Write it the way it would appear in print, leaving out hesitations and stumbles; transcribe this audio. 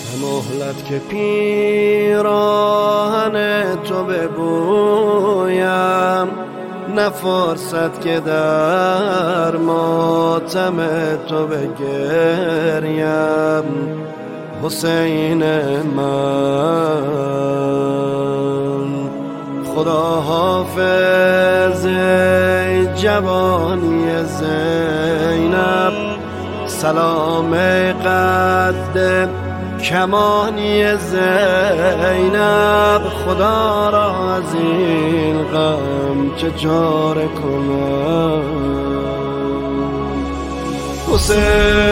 مهلت که پیراهن تو ببویم، نه فرصت که در ماتم تو بگریم. حسین من خدا حافظ جوانی زینب، سلام قد کمانی زینب. خدا را از این غم چه چاره کنم. حسین